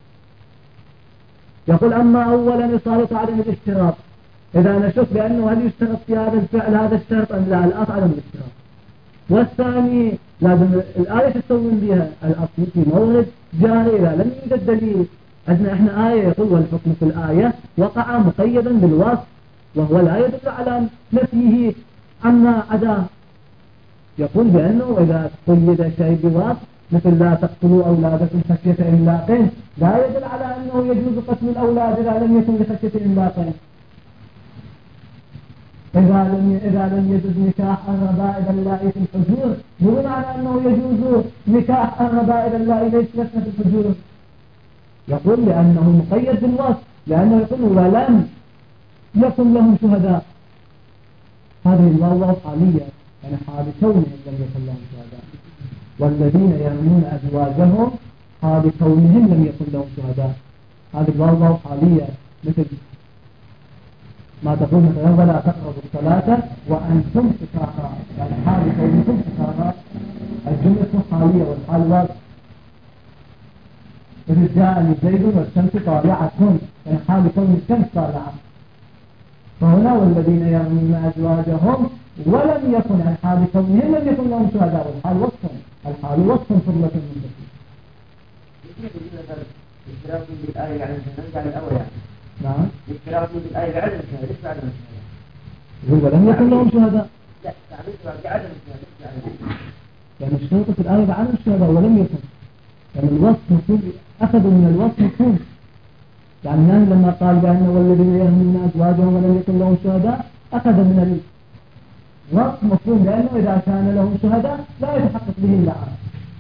يقول أما أولا إصالة عدم الاشتراط، إذا نشك بأنه هل يشترط في هذا الفعل هذا الشرط أم لا، الأصل عدم الاشتراط. والثاني لازم الآية تستوون بها، الأصل في مورد جاري إذا لم يوجد دليل. عندنا إحنا آية يقول والحكم في الآية وقع مقيدا بالوصف، وهو لا يدل على نفيه عما عداه. يقول بأنه إذا قيد شيء بوصف مثل لا تقتلوا أولادكم خشية إملاق، لا يدل على أنه يجوز قتل الأولاد إذا لم يكن لخشية إملاق. إذا لم يجوز نكاح الربائب اللائي في الحجور، مو معنى أنه يجوز نكاح الربائب اللائي ليس لسنا في الحجور. يقول لأنه مقيد بالوصف، لأنه يقول ولم يكن لهم شهداء، هذه الواو حالية، يعني حال كونهم لم يكن لهم شهداء، والذين يرمون أزواجهم حال كونهم لم يكن لهم شهداء، هذه الواو حالية، مثل ما تقول مثلا ولا تقربوا الصلاة وأنتم سكارى، يعني حال كونكم سكارى، الجملة حالية والحال واضح. إذ جاءني زيد والشمس طالعة، يعني حال كون الشمس طالعة. فهنا والذين يرمون أزواجهم ولم يكن عن حال كونهم لم يكن لهم شهداء، والحال وصف، الحال وصف فضلة من ذلك. الاختلاف بالآية يعني نرجع للأول يعني. نعم. الاختلاف بالآية بعدم الشهادة ليس بعدم الشهادة. يقول ولم يكن لهم شهداء. لا تعريفها بعدم الشهادة ليس بعدم الشهادة. يعني الشرط في الآية بعدم الشهادة ولم يكن. يعني الوصف مفهوم، أخذوا من الوصف مفهوم. يعني لما قال بأنه والذين يرمون أزواجهم ولم يكن لهم شهداء أخذ من الوصف مفهوم، لأنه إذا كان لهم شهداء لا يتحقق به اللعان.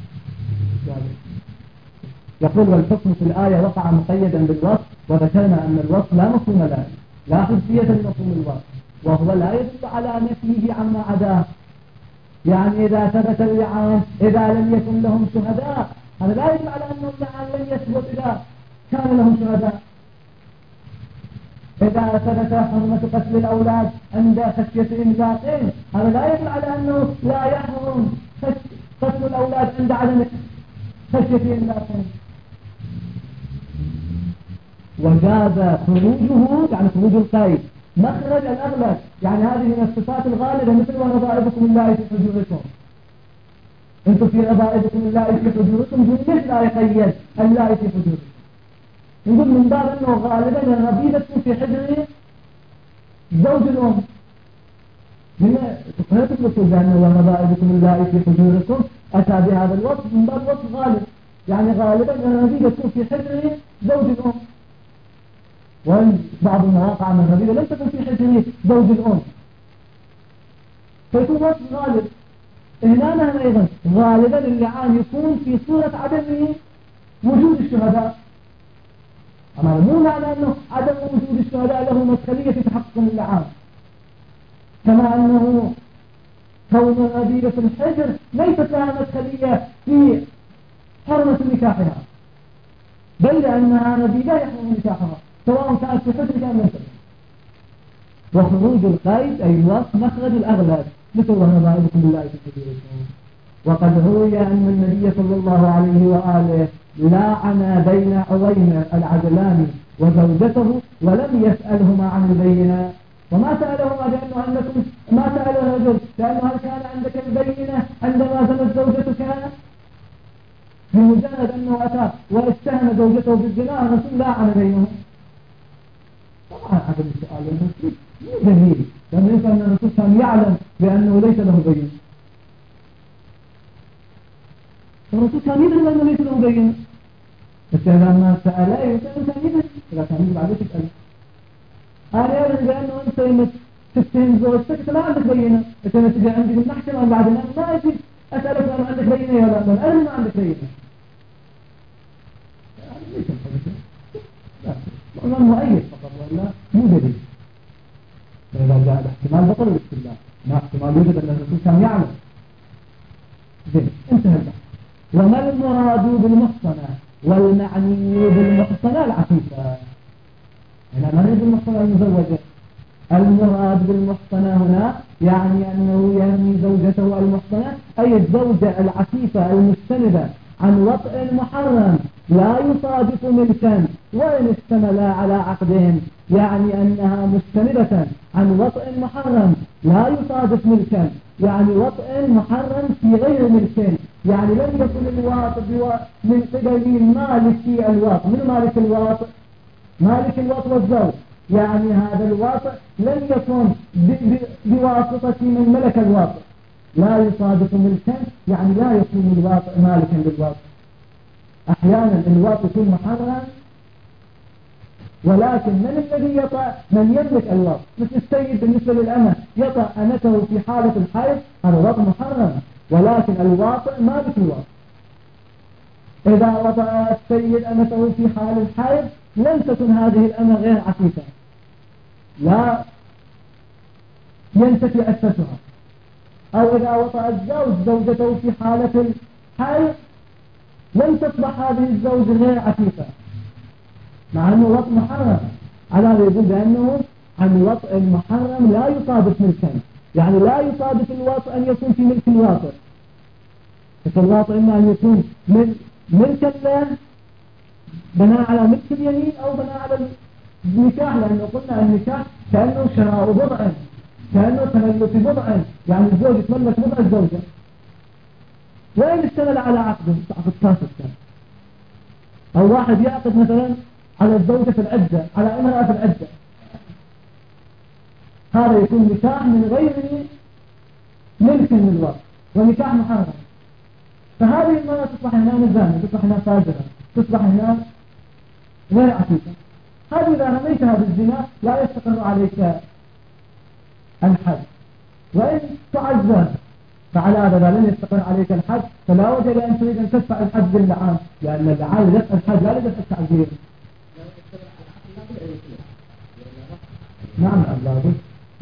يقول والحكم في الآية وقع مقيدا بالوصف، وذكرنا أن الوصف لا مفهوم له، لا حجية لمفهوم الوصف، وهو لا يدل على نفيه عما عداه. يعني إذا ثبت اللعان إذا لم يكن لهم شهداء، هذا لا يدل على أن اللعان لم يثبت إذا كان لهم شهداء. إذا ثبت حرمة قتل الأولاد عند خشية إملاقهم هذا لا يدل على أنه لا يحرم قتل الأولاد عند عدم خشية إملاقهم. وجاز خروجه يعني خروج القيد مخرج الأغلب، يعني هذه من الصفات الغالبة مثل وربائبكم الله في حجوركم، انتم في ربائبكم الله في حجوركم ليش لا يقيد الله في حجوركم؟ نقول من باب أنه غالبا الربيبة في حجر زوج الأم، من فقهة الأصول بأنه وربائبكم الله في حجوركم أتى بهذا الوصف من باب وصف غالب، يعني غالبا الربيبة في حجر زوج الأم، وإن بعض المواقع من الربيبة لم تكن في حجر زوج الأم فيكون وصف غالب. هنا أيضا غالبا اللعان يكون في صورة عدم وجود الشهداء، أما مو معنى أنه عدم وجود الشهداء له مدخلية في تحقق اللعان، كما أنه كون الربيبة في الحجر ليست لها مدخلية في حرمة نكاحها، بل لأنها ربيبة يحرم نكاحها سواء كانت في حجر كان لم تكن. وخروج القيد أي الوصف مخرج الأغلب مثل وربائبكم الله في حجوركم. وقد روي أن النبي صلى الله عليه وآله لاعن بين عويمر العجلاني وزوجته ولم يسألهما عن البينة، وما سألهما لأنه عندكم ما سأل الرجل لأنه هل كان عندك البينة عندما زنت زوجتك؟ بمجرد أنه أتى واتهم زوجته بالزنا الرسول لاعن بينهم. طبعا عدم السؤال الرسول مو دليل، لأنه يمكن أن الرسول كان يعلم بأنه ليس له بينة، الرسول كان يدري أنه ليس له بينة، بس إذا ما سأله يمكن أن يدري، إذا كان يدري عليه تسأله. أنا أعلم بأنه أنت لما تتهم زوجتك أنت ما عندك بينة، أنت لما تجي عندي بالمحكمة بعد الآن ما أجي أسألك أنا عندك بينة يا لا، أنا ما عندك بينة. ليس الحديث لا والله مؤيد فقط ولا مو دليل. فإذا جاء الاحتمال بطل الاستدلال، ما احتمال يوجد أن الرسول كان يعلم. زين انتهى البحث. وما المراد بالمحصنة والمعني بالمحصنة العفيفة؟ هنا ما نريد بالمحصنة المزوجة، المراد بالمحصنة هنا يعني أنه يرمي زوجته المحصنة أي الزوجة العفيفة المستندة عن وطء محرم لا يصادف ملكا وإن اشتملا على عقدهم، يعني أنها مستندة عن وطء محرم لا يصادف ملكا، يعني وطء محرم في غير ملك، يعني لم يكن الواطء من قبل مالك الواطء. من مالك الواطء؟ مالك الواطء والزوج، يعني هذا الواطء لم يكن بواسطة من ملك الواطء، لا يصادف ملكا يعني لا يكون الواطء مالكا للواطء. أحيانا الواطء يكون محرم ولكن من الذي يطأ؟ من يملك الواطء، مثل السيد بالنسبة للأمة يطأ أمته في حالة الحيض، هذا واطء محرم، ولكن الواطء مالك الواطء. إذا وطأ السيد أمته في حال الحيض لن تكن هذه الأمة غير عفيفة، لا ينتفي أسسها. أو إذا وطأ الزوج زوجته في حالة الحيض لن تصبح هذه الزوجة غير عفيفة، مع أنه وطء محرم. على هذا يقول بأنه عن وطء المحرم لا يصادف ملكا، يعني لا يصادف الوطء أن يكون في ملك الواطئ، فالواطئ إما أن يكون ملكا له بناء على ملك اليمين أو بناء على النكاح، لأنه قلنا النكاح كأنه شراء بضع، كأنه تملك بضع، يعني الزوج يتملك بضع الزوجة، وإن اشتمل على عقد كاسد كان، أو واحد يعقد مثلا على الزوجة في العدة، على امرأة في العدة، هذا يكون نكاح من غير ملك من الوقت ونكاح محرم. فهذه المرأة تصبح هنا مزانة، تصبح هنا فاجرة، تصبح هنا غير عفيفة. هذه إذا رميت هذا الزنا لا يستقر عليك الحد، وإن تعذر فعلى هذا لن يستقر عليك الحد، فلا وجه لأن تريد أن تدفع الحد باللعان، لأن اللعان لدفع الحد لا لدفع التعذير. نعم الله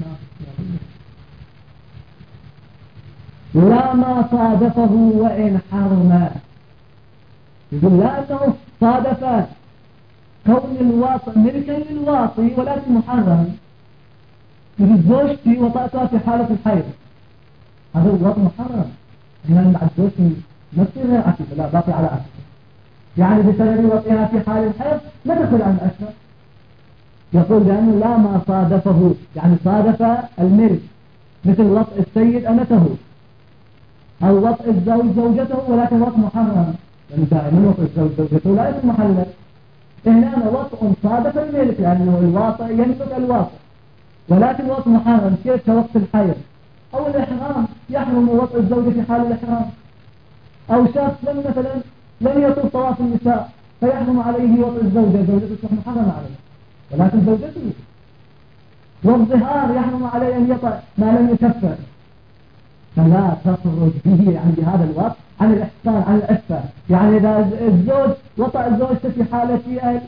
لا ما صادفه وإن حرم، يقول لا أنه صادف كون الواطئ ملكا للواطي ولكن محرم. يجي زوجتي وطأتها في حالة الحيض، هذا الوطئ محرم. هنا بعد زوجتي ما تصير عفيفة، لا باقي على عفيفة. يعني بسبب وطئها في حال الحيض ما تدخل عن الأسفل. يقول لأنه لا ما صادفه، يعني صادف الملك، مثل وطئ السيد أمته أو وطئ الزوج زوجته، ولكن وطئ محرم، لأنه دائما وطئ الزوج زوجته لا يكون محلل. هنا وطئ صادف الملك لأنه الواطئ يملك الواطئ، ولكن وطئ محرم كيف كوقت الحيض أو الإحرام. يحرم وطئ الزوجة في حال الإحرام، أو شخص لم يطل طواف النساء فيحرم عليه وطئ الزوجة، زوجته تصبح محرمة عليه ولكن زوجته. والظهار يحرم عليه أن يطأ ما لم يكفر، فلا تخرج به يعني بهذا الوقت عن الإحسان عن العفة. يعني إذا الزوج وطأ الزوجة في حالة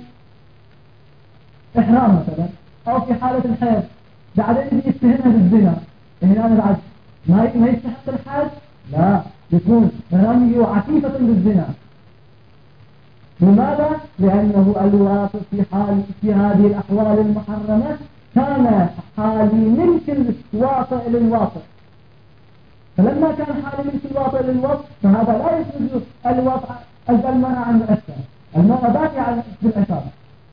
الإحرام مثلا أو في حالة الحيض، بعدين يتهمها بالزنا، هنا أنا بعد ما يستحق الحد، لا يكون رمي عفيفة بالزنا. لماذا؟ لأنه الواطئ في هذه الأحوال المحرمة كان حالي ملك الواطئ للواطئ، فلما كان حالي ملك الواطئ للواطئ فهذا لا يخرج الواطئ المرأة عن الأسفل، المرأة باقية بالأساس.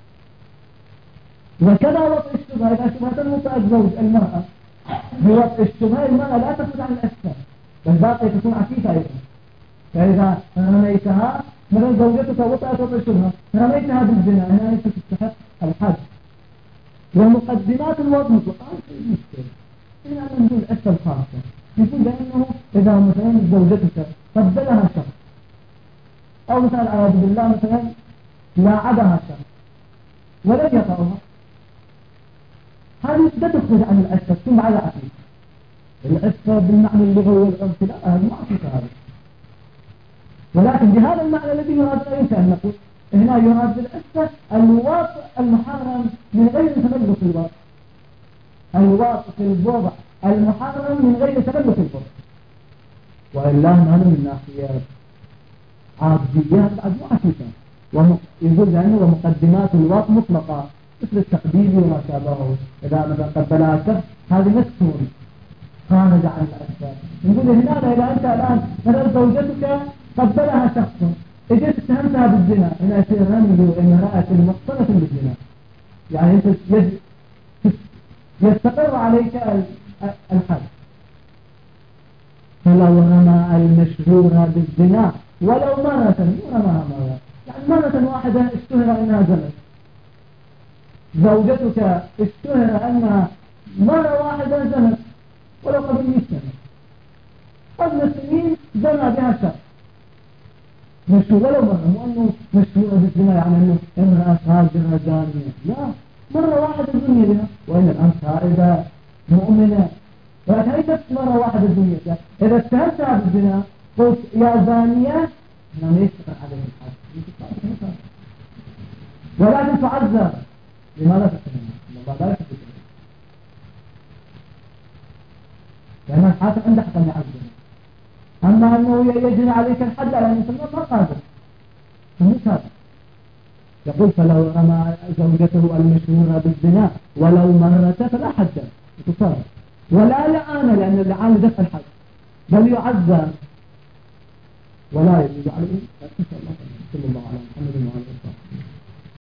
وكذا وطئ الشبهة، إذا شبهة وطئ الزوج المرأة بوطئ الشبهة، المرأة لا تخرج عن الأسفل بل باقية تكون عفيفة أيضا. فإذا رميتها مثلا زوجتك وطئت وطئ الشبهة رميتها بالزنا، هنا ليست تستحق الحد. ومقدمات الوضع مطلقة هنا نقول الأسفل خاصة، يقول لأنه إذا مثلا زوجتك قبلها شخص أو مثلا أعوذ بالله مثلا لاعبها شخص ولم يطأها، هذه لا تخرج عن الأسفل، ثم على عفيف. الأسفل بالمعنى اللغوي والعرفي لا، هذا ما عفيف هذا، ولكن بهذا المعنى الذي يراد لا يمكن أن نقول هنا يراد بالأسفل الواطئ المحرم من غير تملك الواطئ، الواطئ في الوضع المحرم من غير تملك الوضع. وإلا هذا من ناحية عاديات بعد ما عفيفة. يقول لأنه ومقدمات الواطئ مطلقة مثل التقديم وما شابهه، إذا مثلا قبلها شخص هذه مسكون خارج عن الأسفل. نقول هنا إذا أنت الآن مثلا زوجتك قبلها شخص اجيت اتهمتها بالزنا، هنا يصير رمي امرأة محصنة بالزنا، يعني انت يستقر عليك الحد. فلو رمى المشهور بالزنا ولو مرة رماها مرة، يعني مرة واحدة اشتهر انها زنت، زوجتك اشتهر انها مرة واحدة زنت ولو قبل 100 سنة، قبل سنين زنى بها شخص مشهور ولو مرة، مو أنه مشهورة بالزنا يعني أنه امرأة فاجرة زانية، لا، مرة واحدة زني بها، وإن الآن سائدة مؤمنة، ولكن ليست مرة واحدة زني بها. إذا اتهمتها بالزنا قلت يا زانية هنا ما يستقر عليه الحد، ولكن تعذر. لماذا تتهمها؟ الله لا يحب الزنا، لأن الحاكم عنده حق أن يعذر. أما أنه يجري عليك الحد على أن يسمى ما قادر فمش هذا. يقول فلو رمى زوجته المشهورة بالزنا ولو مرة فلا حد يتصرف ولا لعان، لأن اللعان دفع الحد بل يعذر ولا يجوز عليه. صلى الله عليه وسلم.